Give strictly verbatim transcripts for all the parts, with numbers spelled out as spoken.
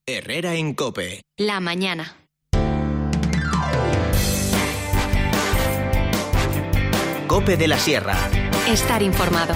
Herrera en COPE. La mañana. COPE de la Sierra. Estar informado.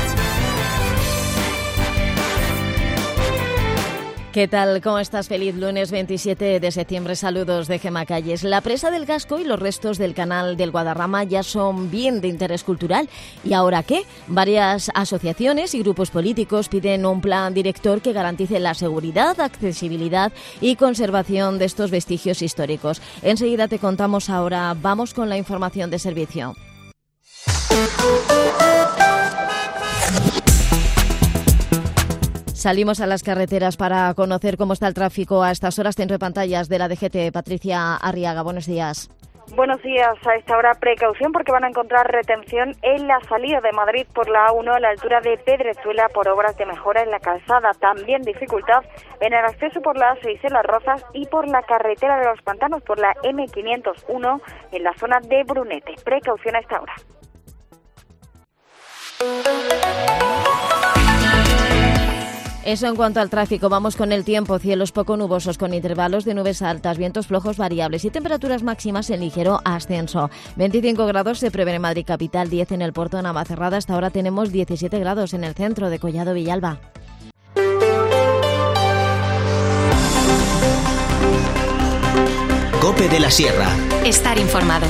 ¿Qué tal? ¿Cómo estás? Feliz lunes veintisiete de septiembre. Saludos de Gemma Calles. La presa del Gasco y los restos del canal del Guadarrama ya son bien de interés cultural. ¿Y ahora qué? Varias asociaciones y grupos políticos piden un plan director que garantice la seguridad, accesibilidad y conservación de estos vestigios históricos. Enseguida te contamos ahora. Vamos con la información de servicio. Salimos a las carreteras para conocer cómo está el tráfico a estas horas. Centro de pantallas de la D G T, Patricia Arriaga. Buenos días. Buenos días. A esta hora precaución porque van a encontrar retención en la salida de Madrid por la A uno a la altura de Pedrezuela por obras de mejora en la calzada. También dificultad en el acceso por la A seis en Las Rozas y por la carretera de los Pantanos por la eme quinientos uno en la zona de Brunete. Precaución a esta hora. Eso en cuanto al tráfico. Vamos con el tiempo. Cielos poco nubosos con intervalos de nubes altas, vientos flojos variables y temperaturas máximas en ligero ascenso. veinticinco grados se prevén en Madrid capital, diez en el puerto de Navacerrada. Hasta ahora tenemos diecisiete grados en el centro de Collado Villalba. COPE de la Sierra. Estar informado.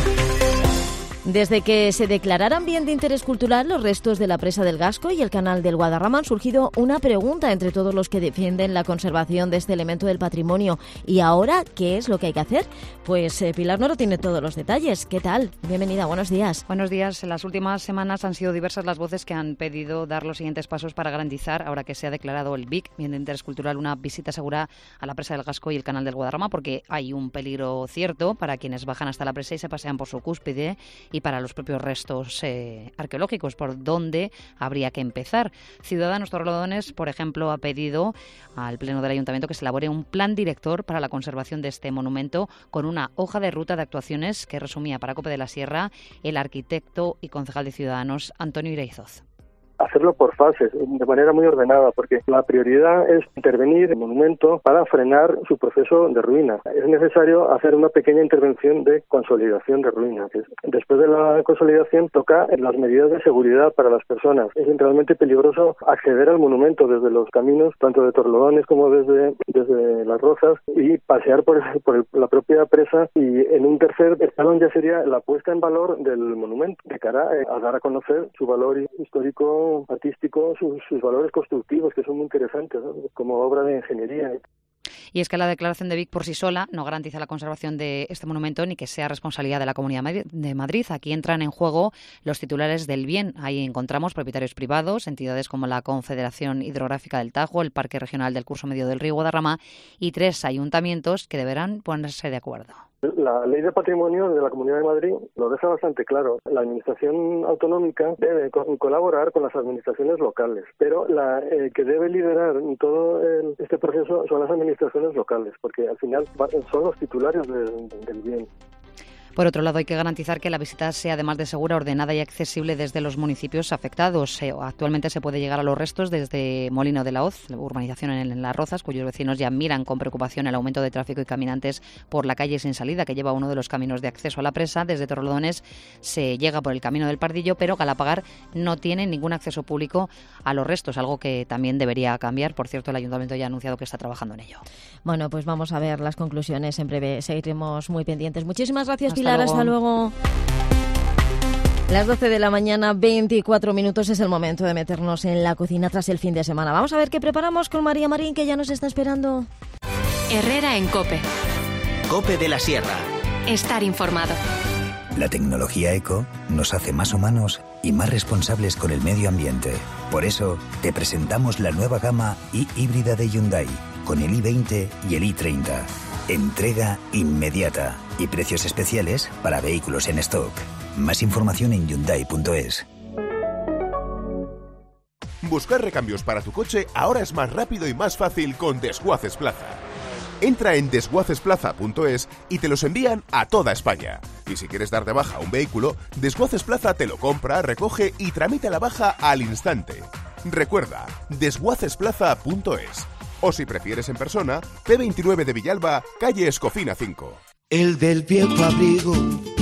Desde que se declararan bien de interés cultural los restos de la presa del Gasco y el canal del Guadarrama, han surgido una pregunta entre todos los que defienden la conservación de este elemento del patrimonio. ¿Y ahora qué es lo que hay que hacer? Pues eh, Pilar Noro tiene todos los detalles. ¿Qué tal? Bienvenida, buenos días. Buenos días. En las últimas semanas han sido diversas las voces que han pedido dar los siguientes pasos para garantizar, ahora que se ha declarado el B I C, bien de interés cultural, una visita segura a la presa del Gasco y el canal del Guadarrama, porque hay un peligro cierto para quienes bajan hasta la presa y se pasean por su cúspide y para los propios restos eh, arqueológicos, por dónde habría que empezar. Ciudadanos Torrelodones, por ejemplo, ha pedido al Pleno del Ayuntamiento que se elabore un plan director para la conservación de este monumento con una hoja de ruta de actuaciones que resumía para COPE de la Sierra el arquitecto y concejal de Ciudadanos Antonio Ireizoz. Hacerlo por fases, de manera muy ordenada, porque la prioridad es intervenir en el monumento para frenar su proceso de ruina. Es necesario hacer una pequeña intervención de consolidación de ruina. Después de la consolidación toca las medidas de seguridad para las personas. Es realmente peligroso acceder al monumento desde los caminos, tanto de Torrelodones como desde, desde Las Rozas, y pasear por, por el, la propia presa. Y en un tercer escalón ya sería la puesta en valor del monumento, de cara a dar a conocer su valor histórico, artístico, sus, sus valores constructivos, que son muy interesantes, ¿no? Como obra de ingeniería. Y es que la declaración de B I C por sí sola no garantiza la conservación de este monumento ni que sea responsabilidad de la Comunidad de Madrid. Aquí entran en juego los titulares del bien. Ahí encontramos propietarios privados, entidades como la Confederación Hidrográfica del Tajo, el Parque Regional del Curso Medio del Río Guadarrama y tres ayuntamientos que deberán ponerse de acuerdo. La Ley de Patrimonio de la Comunidad de Madrid lo deja bastante claro. La Administración autonómica debe co- colaborar con las administraciones locales, pero la eh, que debe liderar todo el, este proceso son las administraciones locales, porque al final son los titulares de, de, del bien. Por otro lado, hay que garantizar que la visita sea, además de segura, ordenada y accesible desde los municipios afectados. Eh, actualmente se puede llegar a los restos desde Molino de la Hoz, la urbanización en, en Las Rozas, cuyos vecinos ya miran con preocupación el aumento de tráfico y caminantes por la calle sin salida, que lleva uno de los caminos de acceso a la presa. Desde Torrelodones se llega por el camino del Pardillo, pero Galapagar no tiene ningún acceso público a los restos, algo que también debería cambiar. Por cierto, el Ayuntamiento ya ha anunciado que está trabajando en ello. Bueno, pues vamos a ver las conclusiones en breve. Seguiremos muy pendientes. Muchísimas gracias, Hasta Pilar. luego. Hasta luego. Las doce de la mañana, veinticuatro minutos, es el momento de meternos en la cocina tras el fin de semana. Vamos a ver qué preparamos con María Marín, que ya nos está esperando. Herrera en COPE. COPE de la Sierra. Estar informado. La tecnología eco nos hace más humanos y más responsables con el medio ambiente. Por eso, te presentamos la nueva gama i híbrida de Hyundai, con el i veinte y el i treinta. Entrega inmediata y precios especiales para vehículos en stock. Más información en hyundai punto es. Buscar recambios para tu coche ahora es más rápido y más fácil con Desguaces Plaza. Entra en desguaces plaza punto es y te los envían a toda España. Y si quieres dar de baja un vehículo, Desguaces Plaza te lo compra, recoge y tramita la baja al instante. Recuerda, desguaces plaza punto es. O si prefieres en persona, P veintinueve de Villalba, calle Escofina cinco. El del viejo abrigo.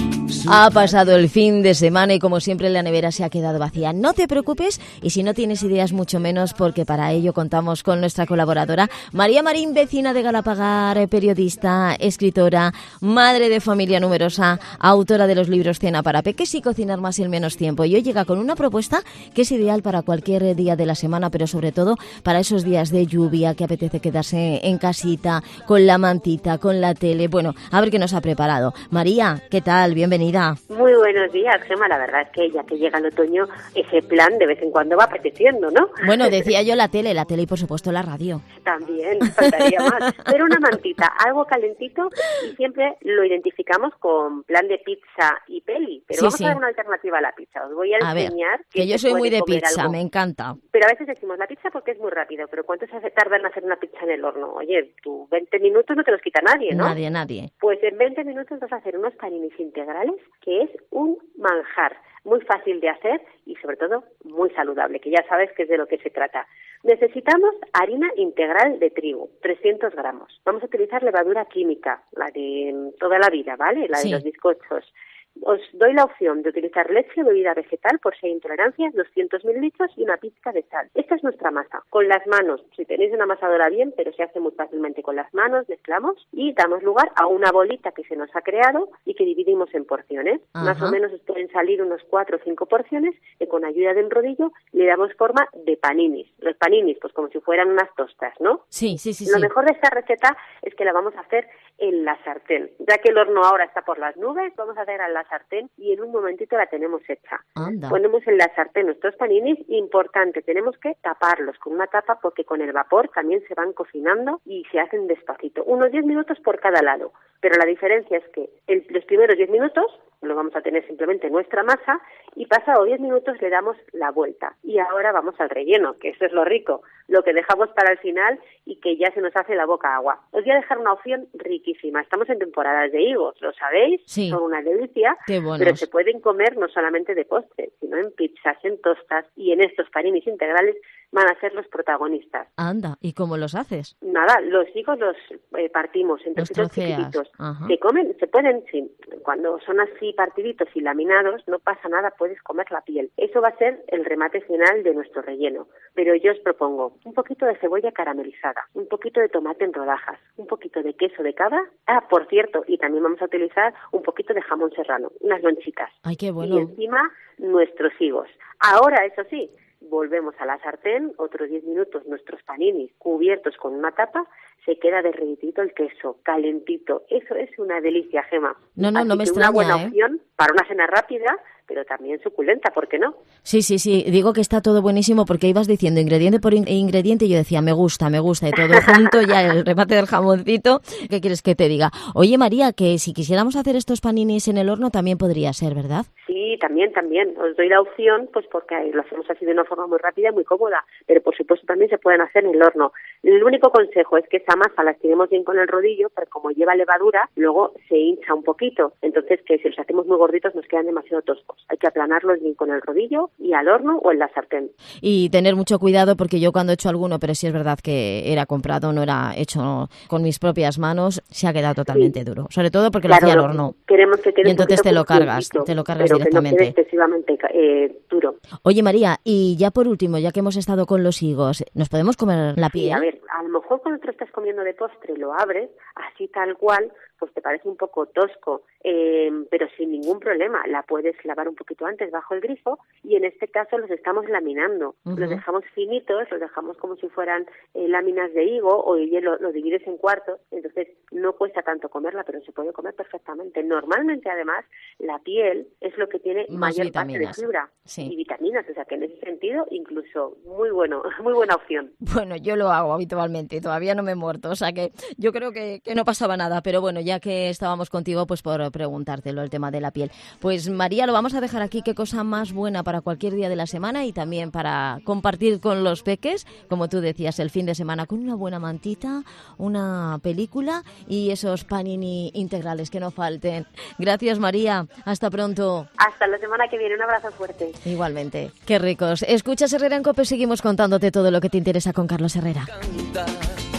Ha pasado el fin de semana y como siempre la nevera se ha quedado vacía. No te preocupes y si no tienes ideas mucho menos porque para ello contamos con nuestra colaboradora María Marín, vecina de Galapagar, periodista, escritora, madre de familia numerosa, autora de los libros Cena para Peques y Cocinar más en menos tiempo. Y hoy llega con una propuesta que es ideal para cualquier día de la semana, pero sobre todo para esos días de lluvia que apetece quedarse en casita, con la mantita, con la tele. Bueno, a ver qué nos ha preparado. María, ¿qué tal? Bienvenida. Muy buenos días, Gemma. La verdad es que ya que llega el otoño, ese plan de vez en cuando va apeteciendo, ¿no? Bueno, decía yo la tele, la tele y por supuesto la radio. También, faltaría más. Pero una mantita, algo calentito y siempre lo identificamos con plan de pizza y peli. Pero sí, vamos sí. a dar una alternativa a la pizza. Os voy a, a enseñar ver, que, que yo soy muy de pizza, algo. Me encanta. Pero a veces decimos la pizza porque es muy rápido, pero ¿cuánto se hace tarda en hacer una pizza en el horno? Oye, tú veinte minutos no te los quita nadie, ¿no? Nadie, nadie. Pues en veinte minutos vas a hacer unos paninis integrales, que es un manjar muy fácil de hacer y sobre todo muy saludable, que ya sabes que es de lo que se trata. Necesitamos harina integral de trigo, trescientos gramos. Vamos a utilizar levadura química, la de toda la vida, ¿vale? La sí. de los bizcochos. Os doy la opción de utilizar leche o bebida vegetal por si hay intolerancia, doscientos mililitros y una pizca de sal. Esta es nuestra masa. Con las manos, si tenéis una amasadora bien, pero se hace muy fácilmente con las manos, mezclamos y damos lugar a una bolita que se nos ha creado y que dividimos en porciones. Ajá. Más o menos os pueden salir unos cuatro o cinco porciones que con ayuda de un rodillo le damos forma de paninis. Los paninis, pues como si fueran unas tostas, ¿no? Sí, sí, sí. Lo sí. mejor de esta receta es que la vamos a hacer en la sartén. Ya que el horno ahora está por las nubes, vamos a hacer en la sartén y en un momentito la tenemos hecha. Anda. Ponemos en la sartén nuestros paninis, importante, tenemos que taparlos con una tapa porque con el vapor también se van cocinando y se hacen despacito, unos diez minutos por cada lado, pero la diferencia es que en los primeros diez minutos lo vamos a tener simplemente nuestra masa y pasado diez minutos le damos la vuelta y ahora vamos al relleno, que eso es lo rico, lo que dejamos para el final y que ya se nos hace la boca agua. Os voy a dejar una opción riquísima, estamos en temporadas de higos, lo sabéis, sí. Son una delicia, Qué buenos. Pero se pueden comer no solamente de postre, sino en pizzas, en tostas y en estos paninis integrales van a ser los protagonistas. Anda, ¿y cómo los haces? Nada, los higos los eh, partimos en trocitos chiquititos. Ajá. Se comen, se pueden, sí, cuando son así partiditos y laminados, no pasa nada, puedes comer la piel. Eso va a ser el remate final de nuestro relleno. Pero yo os propongo un poquito de cebolla caramelizada, un poquito de tomate en rodajas, un poquito de queso de cabra. Ah, por cierto, y también vamos a utilizar un poquito de jamón serrano, unas lonchitas. Ay, qué bueno. Y encima nuestros higos. Ahora, eso sí, volvemos a la sartén, otros diez minutos nuestros paninis cubiertos con una tapa, se queda derretidito el queso, calentito. Eso es una delicia, Gema. No, no, Así no me que extraña, una buena ¿eh? opción para una cena rápida, pero también suculenta, ¿por qué no? Sí, sí, sí, digo que está todo buenísimo porque ibas diciendo ingrediente por in- ingrediente y yo decía, me gusta, me gusta, y todo junto, ya el remate del jamoncito, ¿qué quieres que te diga? Oye, María, que si quisiéramos hacer estos paninis en el horno también podría ser, ¿verdad? Sí, también, también. Os doy la opción, pues porque lo hacemos así de una forma muy rápida y muy cómoda, pero por supuesto también se pueden hacer en el horno. El único consejo es que esa masa la estiremos bien con el rodillo, pero como lleva levadura, luego se hincha un poquito, entonces que si los hacemos muy gorditos nos quedan demasiado toscos. Hay que aplanarlos bien con el rodillo y al horno o en la sartén. Y tener mucho cuidado porque yo cuando he hecho alguno, pero sí es verdad que era comprado, no era hecho con mis propias manos, se ha quedado totalmente sí. duro. Sobre todo porque claro, lo hacía al horno. Queremos que quede y entonces te lo cargas, te lo cargas pero directamente. Que no quede excesivamente eh, duro. Oye, María, y ya por último, ya que hemos estado con los higos, ¿nos podemos comer la piel? Sí, a ver, a lo mejor cuando tú estás comiendo de postre lo abres, así tal cual, pues te parece un poco tosco, eh, pero sin ningún problema. La puedes lavar un poquito antes bajo el grifo y en este caso los estamos laminando. Uh-huh. Los dejamos finitos, los dejamos como si fueran eh, láminas de higo o lo, lo divides en cuartos, entonces no cuesta tanto comerla, pero se puede comer perfectamente. Normalmente, además, la piel es lo que tiene más mayor vitaminas. parte de fibra sí. y vitaminas, o sea que en ese sentido incluso muy bueno, muy buena opción. Bueno, yo lo hago habitualmente y todavía no me he muerto, o sea que yo creo que, que no pasaba nada, pero bueno, ya que estábamos contigo, pues por preguntártelo el tema de la piel. Pues María, lo vamos a dejar aquí, qué cosa más buena para cualquier día de la semana y también para compartir con los peques, como tú decías, el fin de semana con una buena mantita, una película y esos panini integrales que no falten. Gracias, María, hasta pronto. Hasta la semana que viene, un abrazo fuerte. Igualmente, qué ricos. Escuchas Herrera en COPE, seguimos contándote todo lo que te interesa con Carlos Herrera. Canta.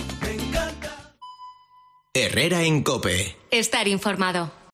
Herrera en COPE. Estar informado.